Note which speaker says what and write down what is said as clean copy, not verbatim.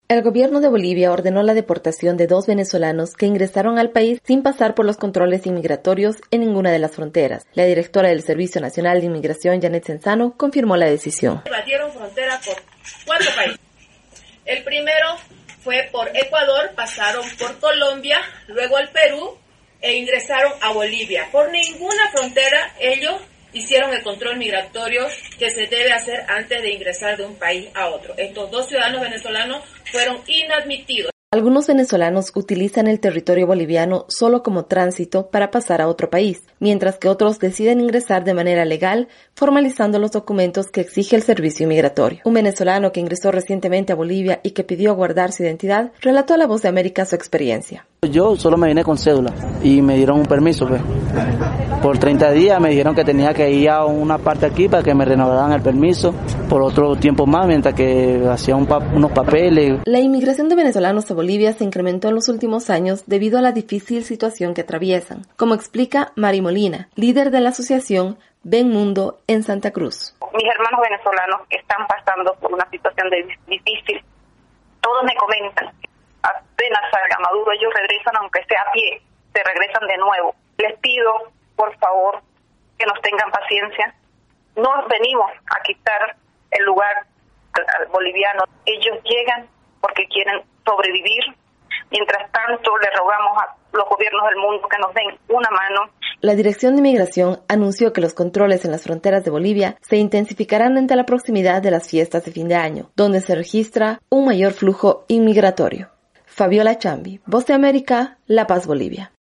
Speaker 1: El gobierno de Bolivia ordenó la deportación de 2 venezolanos que ingresaron al país sin pasar por los controles inmigratorios en ninguna de las fronteras. La directora del Servicio Nacional de Inmigración, Janet Cenzano, confirmó la decisión.
Speaker 2: Evadieron frontera por 4 países. El primero fue por Ecuador, pasaron por Colombia, luego al Perú e ingresaron a Bolivia. Por ninguna frontera ellos hicieron el control migratorio que se debe hacer antes de ingresar de un país a otro. Estos 2 ciudadanos venezolanos fueron inadmitidos.
Speaker 1: Algunos venezolanos utilizan el territorio boliviano solo como tránsito para pasar a otro país, mientras que otros deciden ingresar de manera legal, formalizando los documentos que exige el servicio migratorio. Un venezolano que ingresó recientemente a Bolivia y que pidió guardar su identidad, relató a La Voz de América su experiencia.
Speaker 3: Yo solo me vine con cédula y me dieron un permiso, pues. Por 30 días me dijeron que tenía que ir a una parte aquí para que me renovaran el permiso por otro tiempo más, mientras que hacía unos papeles.
Speaker 1: La inmigración de venezolanos a Bolivia se incrementó en los últimos años debido a la difícil situación que atraviesan, como explica Mari Molina, líder de la asociación Ven Mundo en Santa Cruz.
Speaker 4: Mis hermanos venezolanos están pasando por una situación difícil. Todos me comentan, apenas salga Maduro, ellos regresan, aunque sea a pie, se regresan de nuevo. Les pido, por favor, que nos tengan paciencia. No venimos a quitar el lugar al boliviano. Ellos llegan porque quieren sobrevivir. Mientras tanto, le rogamos a los gobiernos del mundo que nos den una mano.
Speaker 1: La Dirección de Migración anunció que los controles en las fronteras de Bolivia se intensificarán ante la proximidad de las fiestas de fin de año, donde se registra un mayor flujo inmigratorio. Fabiola Chambi, Voz de América, La Paz, Bolivia.